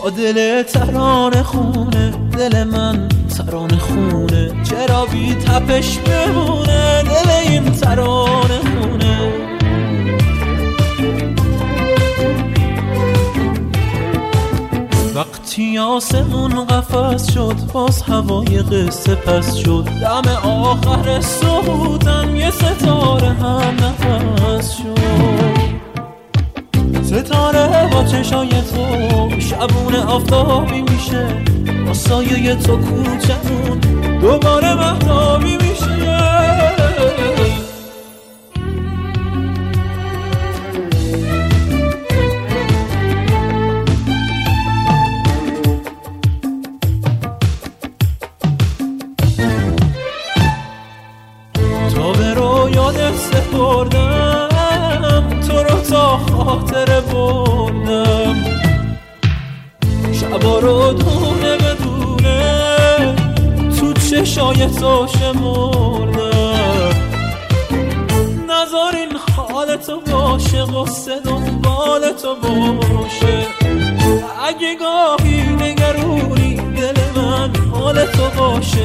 با دل ترانه خونه، دل من ترانه خونه، چرا بی تپش بمونه دل این ترانه خونه. وقتی آسمون قفس شد باز هوای قصه پس شد، دم آخر صبحم یه ستاره هم نفس شد. ستاره با چشای تو شبونه آفتابی میشه، با سایه تو کوچمون دوباره مهتابی میشه. تا به رویات سپردم تو رو تا خاطر بردم، شبا رو دونه بدونه تو چشای تو شمردم. نذار این حال تو باشه قصه دنبال تو باشه، اگه گاهی نگرونی دل من حال تو باشه.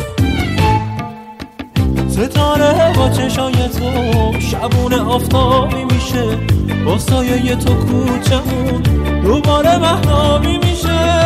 ستاره با چشای تو شبونه آفتابی میشه، با سایه تو کوچمون دوباره مهتابی میشه.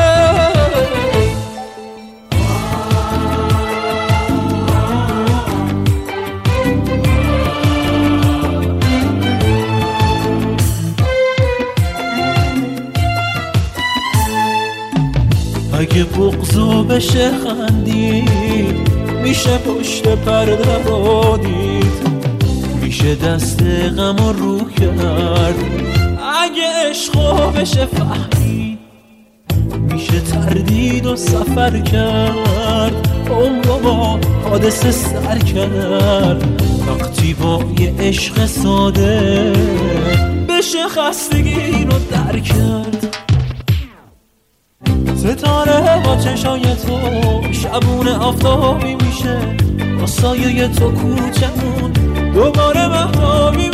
اگه بغضو بشه خندید، میشه پشت پرده رو دید، میشه دست غم رو کرد. اگه عشقو بشه فهمید، میشه تردید و سفر کرد، عمرو با حادثه سر کرد. وقتی با یه عشق ساده بشه خستگی رو در کرد. ستاره با چشای تو شبونه آفتابی میشه، با سایه تو کوچمون دوباره مهتابی